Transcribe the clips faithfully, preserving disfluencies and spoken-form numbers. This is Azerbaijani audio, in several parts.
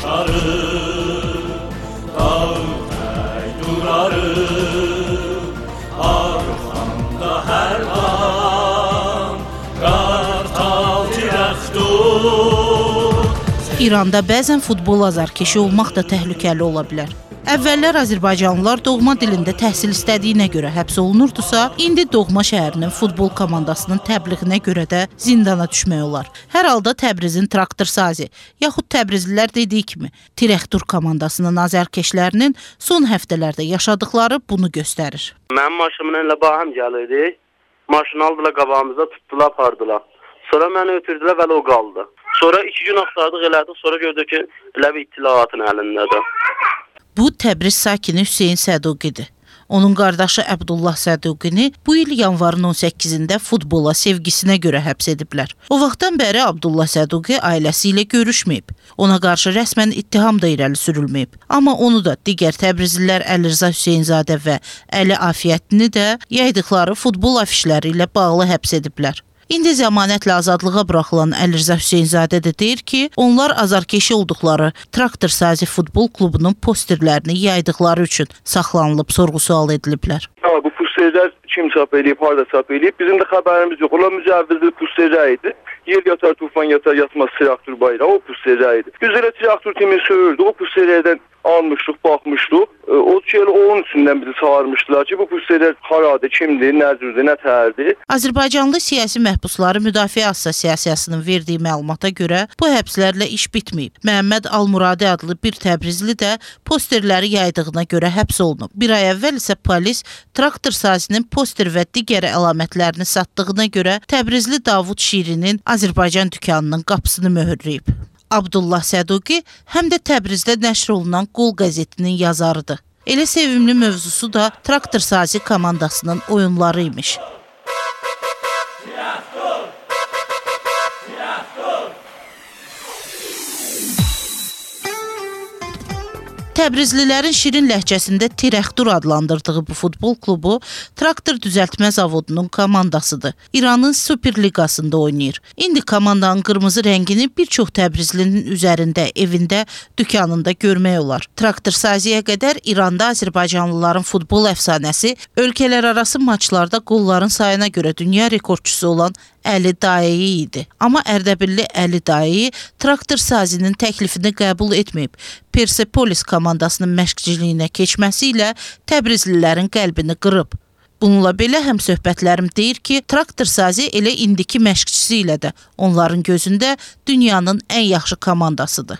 Arxamda hər an qartal tirəxdur. İranda bəzən futbol azarkeşi olmaq da təhlükəli ola bilər. Əvvəllər Azərbaycanlılar doğma dilində təhsil istədiyinə görə həbs olunurdusa, indi doğma şəhərinin futbol komandasının təbliğinə görə də zindana düşmək olar. Hər halda Təbrizin Traktorsazi, yaxud Təbrizlilər dediyi kimi, Tirəxtur komandasının azarkeşlərinin son həftələrdə yaşadıkları bunu göstərir. Mənim maşımın ilə baham gəlirdi, maşını aldılar qabağımıza, tutdular, apardılar. Sonra məni ötürdülər və o qaldı. Sonra iki gün axtardıq elədik, sonra gördük ki, elə bir itilaatın əlindədir. Bu Təbriz sakini Hüseyn Səduqidir. Onun qardaşı Əbdullah Səduqini bu il yanvarın on səkkizində futbola sevgisinə görə həbs ediblər. O vaxtdan bəri Abdullah Səduqi ailəsi ilə görüşməyib. Ona qarşı rəsmən ittiham da irəli sürülməyib. Amma onu da digər Təbrizlilər Əlirza Hüseynzadə və Əli Afiyətini də yaydıqları futbol afişləri ilə bağlı həbs ediblər. İndi zəmanətlə azadlığa buraxılan Əlirza Hüseynzadə də deyir ki, onlar azarkeşi olduqları Traktorsazi futbol klubunun posterlərini yaydıqları üçün saxlanılıb, sorğu-sual ediliblər. Bu posterlər kim çap edib, harada çap edib? Bizim də xəbərimiz yox. Onlar mücəvvizli posterlər idi. Yer yatar, tufan yatar, yatmaz traktor bayrağı o posterlər idi. Biz elə traktor kimi söyürdük, o posterlərdən almışdıq, baxmışdıq. O şey onun üstündən bizi çağırmışdılar ki, bu posterlər haradır, kimdir, nəzirdir, nə tərdir. Azərbaycanlı siyasi məhbusları Müdafiə Assosiasiyasının verdiyi məlumata görə bu həbslərlə iş bitməyib. Məhəmməd Almuradi adlı bir Təbrizli də posterləri yaydığına görə həbs olunub. Bir ay əvvəl isə polis Traktorsazinin poster və digər əlamətlərini satdığına görə Təbrizli Davud Şirinin Azərbaycan dükanının qapısını möhürləyib. Abdullah Səduqi həm də Təbrizdə nəşr olunan Qol qəzetinin yazarıdır. Elə sevimli mövzusu da Traktorsazi komandasının oyunları imiş. Təbrizlilərin şirin ləhcəsində Tirəxtur adlandırdığı bu futbol klubu traktor düzəltmə zavodunun komandasıdır. İranın Superliqasında oynayır. İndi komandanın qırmızı rəngini bir çox Təbrizlinin üzərində, evində, dükanında görmək olar. Traktorsaziyə qədər İranda Azərbaycanlıların futbol əfsanəsi ölkələr arası maçlarda qolların sayına görə dünya rekordçusu olan Əli Dayeyi idi. Amma Ərdəbilli Əli Dayeyi Traktorsazinin təklifini qəbul etməyib. Persepolis komandasının məşqçiliyinə keçməsi ilə Təbrizlilərin qəlbini qırıb. Bununla belə həmsöhbətlərim deyir ki, Traktorsazi elə indiki məşqçisi ilə də onların gözündə dünyanın ən yaxşı komandasıdır.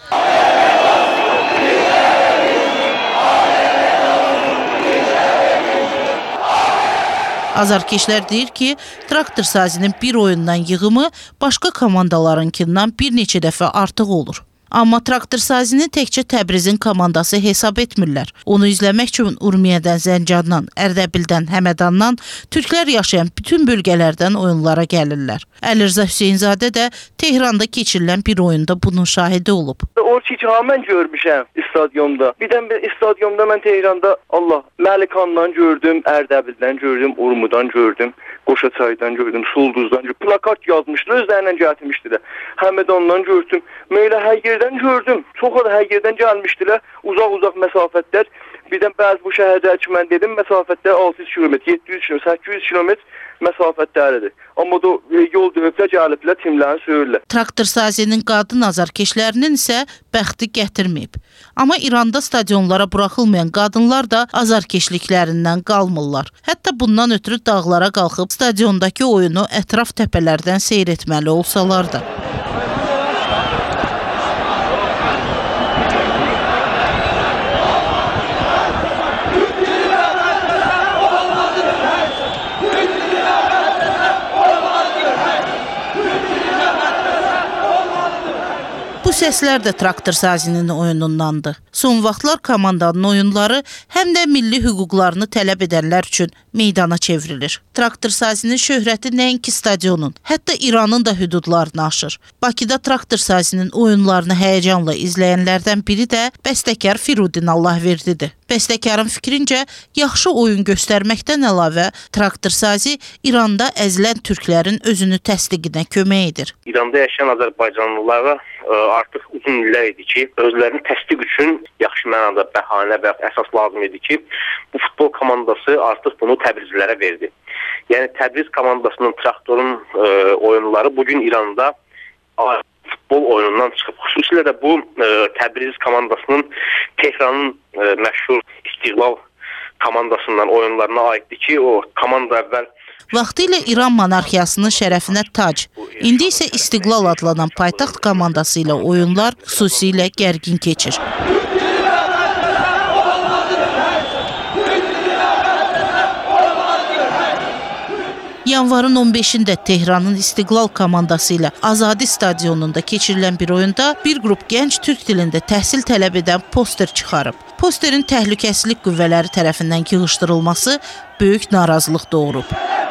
Azarkeşlər deyir ki, Traktorsazinin bir oyundan yığımı başqa komandalarınkindən bir neçə dəfə artıq olur. Amma Traktorsazini təkcə Təbrizin komandası hesab etmirlər. Onu izləmək üçün Urmiyədən, Zəncandan, Ərdəbildən, Həmədandan, türklər yaşayan bütün bölgələrdən oyunlara gəlirlər. Əlirza Hüseynzadə də Tehranda keçirilən bir oyunda bunun şahidi olub. O ki, mən görmüşəm stadyumda. Bir də stadyumda mən Tehranda Allah, Məlikandan gördüm, Ərdəbildən gördüm, Urmudan gördüm, Qoşaçaydan gördüm, Sulduzdan gördüm. Plakat yazmışlar, özlərindən gətirmişdilər. Həmədandan gördüm. Meylə hər yerdən gördüm. Çox da hər yerdən gəlmişdilər. Uzaq-uzaq məsafətlər. Birdən bəzi bu şəhərdə ki, mən dedim, məsafətlər altı yüz kilometr, yeddi yüz kilometr, səkkiz yüz kilometr məsafətləridir. Amma da yol döyüblər, gəliblər, timlərini söyürlər. Traktorsazinin qadın azarkeşlərinin isə bəxti gətirməyib. Amma İranda stadionlara buraxılmayan qadınlar da azarkeşliklərindən qalmırlar. Hətta bundan ötürü dağlara qalxıb stadiondakı oyunu ətraf təpələrdən seyr etməli olsalar da. Bu səslər də Traktorsazinin oyunundandır. Son vaxtlar komandanın oyunları həm də milli hüquqlarını tələb edənlər üçün meydana çevrilir. Traktorsazinin şöhrəti nəinki stadionun, hətta İranın da hüdudlarını aşır. Bakıda Traktorsazinin oyunlarını həyəcanla izləyənlərdən biri də bəstəkar Firudin Allahverdidir. Bəstəkarın fikrincə, yaxşı oyun göstərməkdən əlavə Traktorsazi İranda əzilən türklərin özünü təsdiqinə kömək edir. İranda yaşayan Azərbaycanlılara ə, artıq uzun illər idi ki, özlərini təsdiq üçün yaxşı mənada bəhanə və əsas lazım idi ki, bu futbol komandası artıq bunu Təbrizlilərə verdi. Yəni Təbriz komandasının Traktorun ə, oyunları bugün İranda futbol oyunundan çıxıb. Xüsusilə də bu ə, Təbriz komandasının Tehranın ə, məşhur İstiqlal komandasından oyunlarına aiddir ki, o komanda əvvəl vaxtilə İran monarxiyasının şərəfinə tac, indi isə İstiqlal adlanan paytaxt komandası ilə oyunlar xüsusilə gərgin keçir. Yanvarın on beşində Tehranın İstiqlal komandası ilə Azadi stadionunda keçirilən bir oyunda bir qrup gənc türk dilində təhsil tələb edən poster çıxarıb. Posterin təhlükəsizlik qüvvələri tərəfindən yığışdırılması böyük narazılıq doğurub.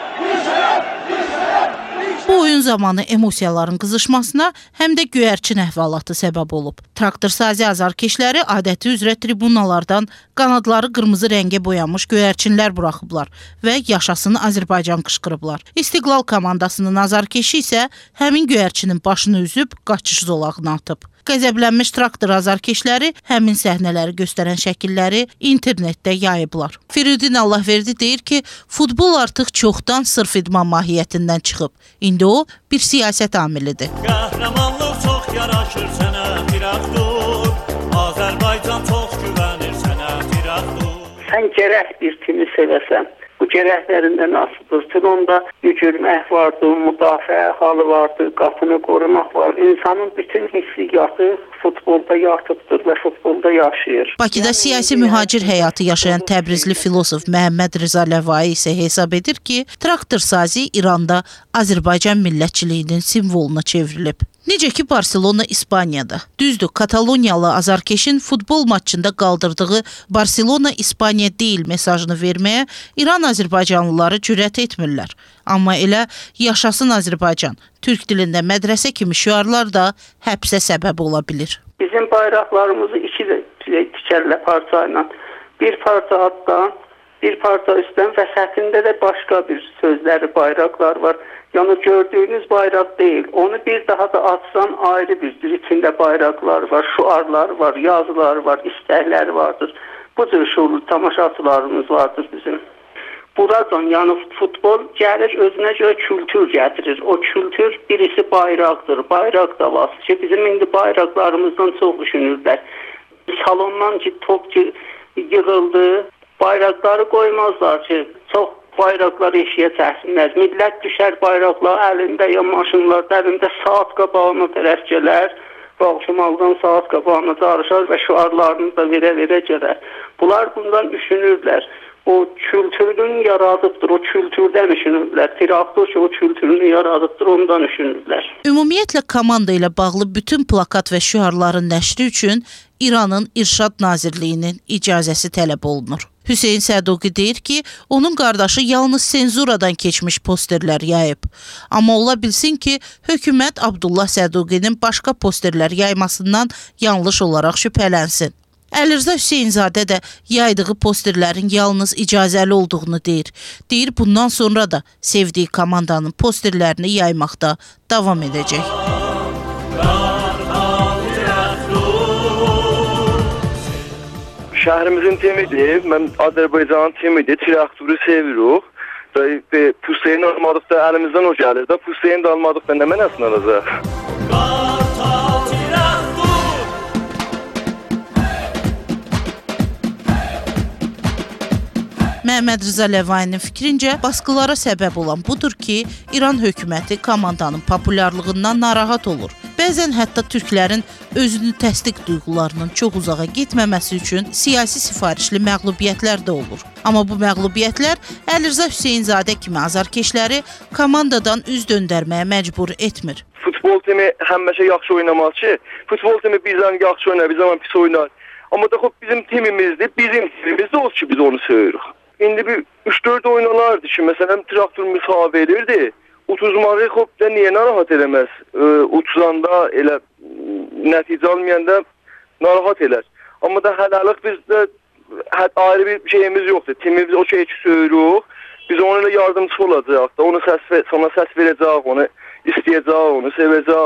Bu oyun zamanı emosiyaların qızışmasına həm də göyərçin əhvalatı səbəb olub. Traktorsazi azarkeşləri adəti üzrə tribunalardan qanadları qırmızı rəngə boyanmış göyərçinlər buraxıblar və yaşasın Azərbaycan qışqırıblar. İstiqlal komandasının azarkeşi isə həmin göyərçinin başını üzüb qaçış zolağına atıb. Qəzəblənmiş traktor azarkeşləri həmin səhnələri göstərən şəkilləri internetdə yayıblar. Firidun Allahverdi deyir ki, futbol artıq çoxdan sırf idman mahiyyətindən çıxıb. İndi o bir siyasət amilidir. Qəhrəmanlıq çox yaraşır sənə Traktor, Azərbaycan çox güvənir sənə Traktor. Sən gərək bir kimi sevəsən. Bu gərəklərindən asılıdır. Onda yücürmək vardır, müdafiə halı vardır, qapını qorumaq var. İnsanın bütün hissiyyatı futbolda yatıbdır və futbolda yaşayır. Bakıda siyasi mühacir həyatı yaşayan təbrizli filosof Məhəmməd Rıza Ləvai isə hesab edir ki, traktorsazi İranda Azərbaycan millətçiliyinin simvoluna çevrilib. Necə ki Barselona İspaniyada. Düzdür, Kataloniyalı azarkeşin futbol maçında qaldırdığı Barselona İspaniya deyil mesajını verməyə İran Azərbaycanlıları cürət etmirlər. Amma elə yaşasın Azərbaycan, türk dilində mədrəsə kimi şüarlar da həbsə səbəb ola bilir. Bizim bayraqlarımızı iki tikərlə parçayla, bir parça altdan, bir parça üstdən və səthində də başqa bir sözləri, bayraqlar var. Yəni gördüyünüz bayraq deyil. Onu bir daha da açsan ayrı bir içində bayraqlar var, şuarlar var, yazılar var, istəklər vardır. Bu cür şuurlu tamaşaçılarımız vardır bizim. Buradan yəni futbol gəlir özünə görə kültür gətirir. O kültür birisi bayraqdır, bayraq davası ki bizim indi bayraqlarımızdan çox düşünürlər. Salondan ki top ki yığıldı, bayraqları qoymazlar ki çox bayraqlar eşiyə çəksinlər. Millət düşər bayraqlar əlində ya maşınlarda əlində saat qabağına tərəf gələr. Baxışmaldan saat qabağına darışar və şüarlarını da verə-verə gələr. Bunlar bundan düşünürlər. O kültürünü yaradıbdır, o kültürdən düşünürlər. Traktor ki o kültürünü yaradıbdır, ondan düşünürlər. Ümumiyyətlə komanda ilə bağlı bütün plakat və şüarların nəşri üçün İranın İrşad Nazirliyinin icazəsi tələb olunur. Hüseyn Səduqi deyir ki, onun qardaşı yalnız senzuradan keçmiş posterlər yayıb. Amma ola bilsin ki, hökumət Abdullah Səduqinin başqa posterlər yaymasından yanlış olaraq şübhələnsin. Əlirza Hüseynzadə də yaydığı posterlərin yalnız icazəli olduğunu deyir. Deyir, bundan sonra da sevdiyi komandanın posterlərini yaymaqda davam edəcək. Şəhrimizin temidir, mən Azərbaycanın temidir, Traktoru sevirik. Və pusteyin almadıqda əlimizdən o gəlir də, pusteyin də almadıqda nə mənəsin alacaq? Məhəmməd Rıza Ləvainin fikrincə, baskılara səbəb olan budur ki, İran hökuməti komandanın populyarlığından narahat olur. Bəzən hətta türklərin özünü təsdiq duyğularının çox uzağa getməməsi üçün siyasi sifarişli məğlubiyyətlər də olur. Amma bu məğlubiyyətlər Əlirza Hüseynzadə kimi azarkeşləri komandadan üz döndərməyə məcbur etmir. Futbol timi həmişə yaxşı oynamaz ki, futbol timi bizdən yaxşı oynar, biz zaman pis oynar. Amma da bizim timimizdir, bizim timimizdir olsun ki biz onu söyürük. İndi bir üç dörd oynalardı ki, məsələn, Traktor müsahibi verirdi. Utuzmağı xop da niyə narahat eləməz? E, utuzanda elə nəticə almayanda narahat elər. Amma da hələlıq bizdə ayrı bir şeyimiz yoxdur. Timimiz o şey ki söyürük. Biz onunla yardımcı olacaq da, onu səs, sana səs verəcək, onu istəyəcək, onu sevəcək.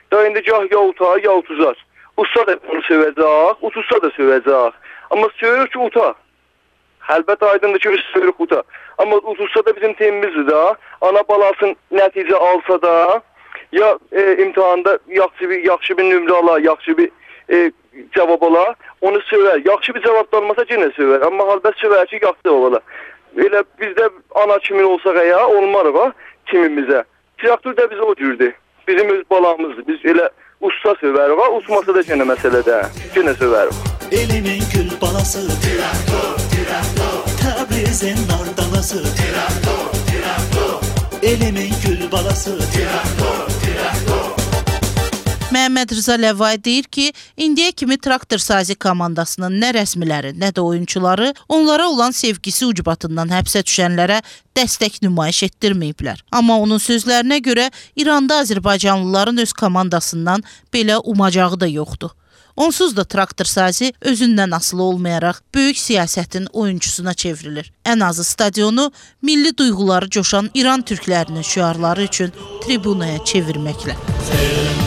Da indi gah ya uta, ya utuzar. Usta da onu sövəcək, utuzsa da sövəcək. Amma söyür ki, uta. Əlbəttə aydındır ki, biz söyürük uta. Amma utuzsa da bizim temimizdir da. Ana balasın nəticə alsa da, ya e, imtihanda yaxşı bir, yaxşı bir nömrə ala, yaxşı bir e, cavab ala, onu sövər. Yaxşı bir cavab da almasa yenə sövər. Amma halbət sövər ki, yaxşı cavab ala. Elə bizdə ana kimin olsaq ya, olmarıq ha, kimimizə. Traktor da bizə o cürdür. Bizim öz balamızdır. Biz elə usta sövərik ha, usmasa da yenə məsələdə. Yenə sövərik. Elimin gül balası Traktor, traktor Təbrizin nardalası Traktor, traktor Elimin gül balası Traktor, traktor Məhəmməd Rza Ləvay deyir ki, indiyə kimi traktor sazi komandasının nə rəsmiləri, nə də oyunçuları onlara olan sevgisi ucbatından həbsə düşənlərə dəstək nümayiş etdirməyiblər. Amma onun sözlərinə görə İranda Azərbaycanlıların öz komandasından belə umacağı da yoxdur. Onsuz da traktor sazi özündən asılı olmayaraq böyük siyasətin oyuncusuna çevrilir. Ən azı stadionu milli duyğuları coşan İran türklərinin şüarları üçün tribunaya çevirməklə.